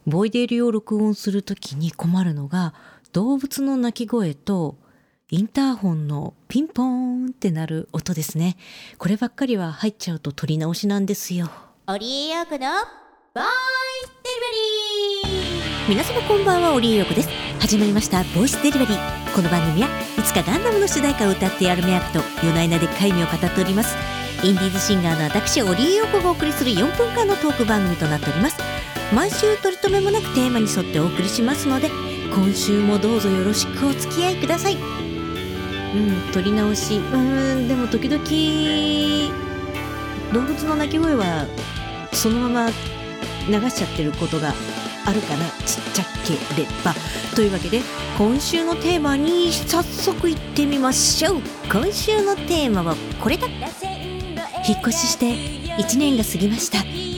ボイデリを録音するときに困るのが動物の鳴き声とインターホンのピンポーンって鳴る音ですね。こればっかりは入っちゃうと撮り直しなんですよ。 オリエヨコのボイスデリバリー。 皆様こんばんは、オリエヨコです。始まりましたボイスデリバリー。この番組はいつかガンダムの主題歌を歌ってやるメアクと夜な夜なで怪味を語っております。インディーズシンガーの私オリエヨコがお送りする4分間のトーク番組となっております。毎週取り留めもなくテーマに沿ってお送りしますので、今週もどうぞよろしくお付き合いください。撮り直しでも時々動物の鳴き声はそのまま流しちゃってることがあるかな、ちっちゃければ。というわけで今週のテーマに早速いってみましょう。今週のテーマはこれだ。引っ越しして1年が過ぎました。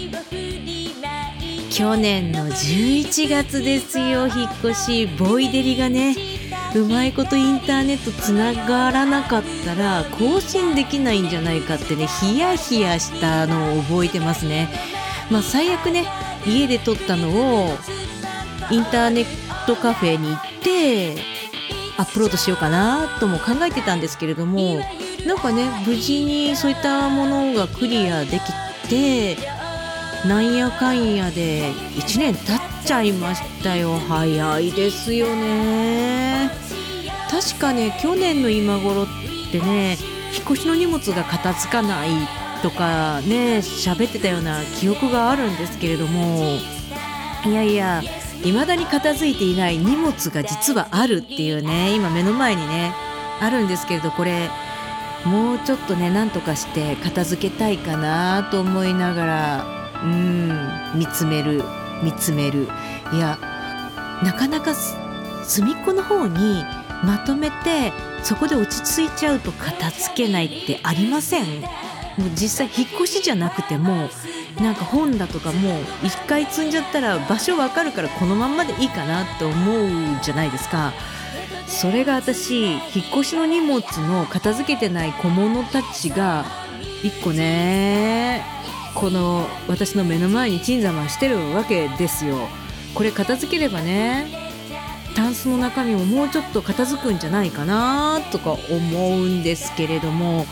去年の11月ですよ。引っ越しボイデリがね、うまいことインターネットつながらなかったら更新できないんじゃないかってね、ヒヤヒヤしたのを覚えてますね。最悪ね、家で撮ったのをインターネットカフェに行ってアップロードしようかなとも考えてたんですけれども、なんかね、無事にそういったものがクリアできて、なんやかんやで1年経っちゃいましたよ。早いですよね。確かね、去年の今頃ってね、引っ越しの荷物が片付かないとかね、喋ってたような記憶があるんですけれども、未だに片付いていない荷物が実はあるっていうね、今目の前にねあるんですけれど、これもうちょっとね、なんとかして片付けたいかなと思いながら見つめる。いや、なかなか隅っこの方にまとめてそこで落ち着いちゃうと片付けないってありません？もう実際引っ越しじゃなくても、なんか本だとかも一回積んじゃったら場所わかるからこのまんまでいいかなって思うじゃないですか。それが私、引っ越しの荷物の片付けてない小物たちが一個ね、この私の目の前に鎮座ましてるわけですよ。これ片付ければね、タンスの中身ももうちょっと片付くんじゃないかなとか思うんですけれども、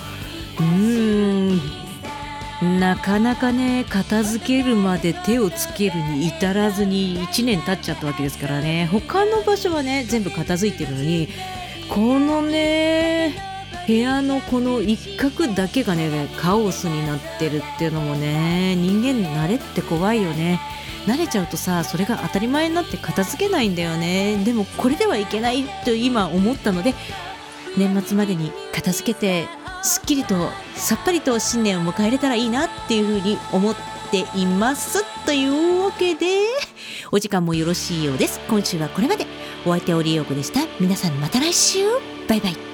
なかなかね、片付けるまで手をつけるに至らずに1年経っちゃったわけですからね。他の場所はね全部片付いてるのに、このね部屋のこの一角だけがねカオスになってるっていうのもね、人間慣れって怖いよね。慣れちゃうとさ、それが当たり前になって片付けないんだよね。でもこれではいけないと今思ったので、年末までに片付けてすっきりとさっぱりと新年を迎えれたらいいなっていうふうに思っています。というわけでお時間もよろしいようです。今週はこれまで。お相手はオリエヨコでした。皆さんまた来週、バイバイ。